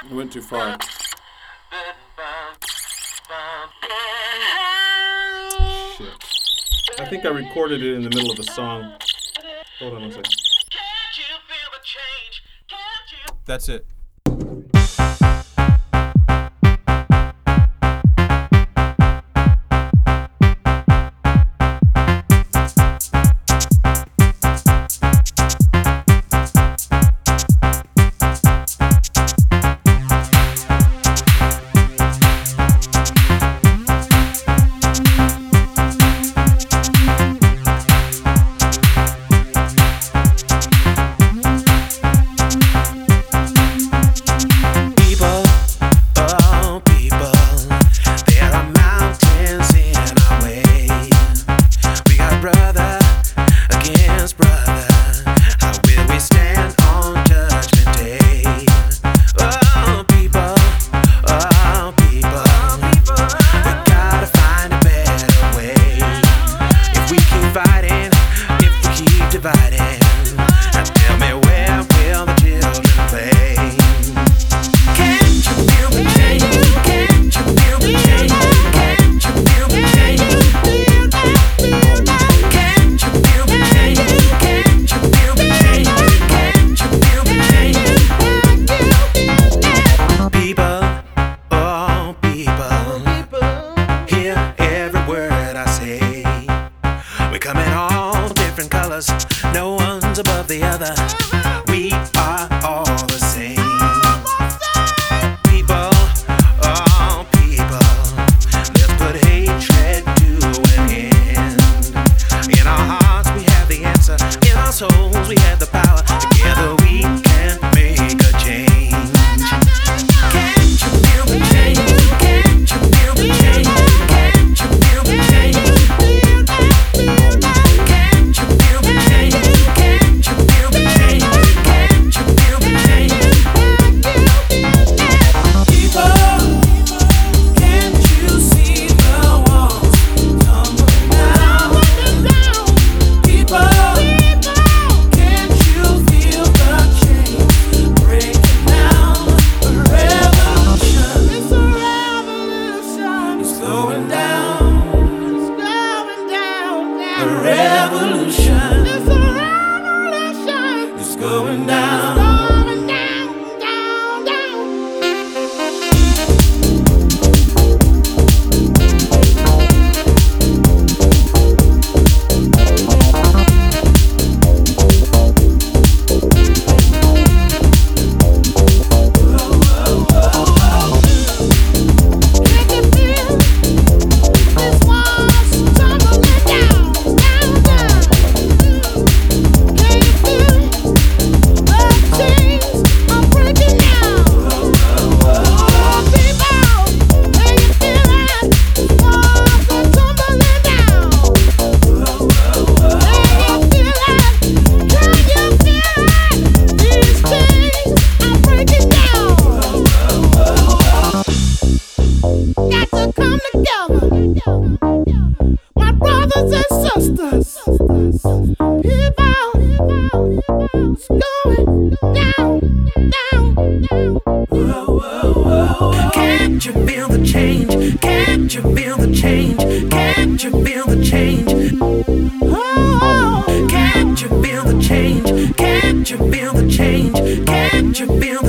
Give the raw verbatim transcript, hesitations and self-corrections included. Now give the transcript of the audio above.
I went too far. Shit. I think I recorded it in the middle of a song. Hold on one second. That's it. No one's above the other. We are all the same. People, oh people, let's put hatred to an end. In our hearts we have the answer. In our souls we have the power. Together we can make a change. Can't you feel the change? Can't you feel the change? Can't you feel the change? Revolution. It's a revolution. It's going down. It's going down, down, down. My brothers and sisters, people, it's going down, down, down. Whoa, whoa, whoa. Can't you feel the change? Can't you feel the change? Can't you feel the change? Oh, can't you feel the change? Can't you feel the change? Can't you feel the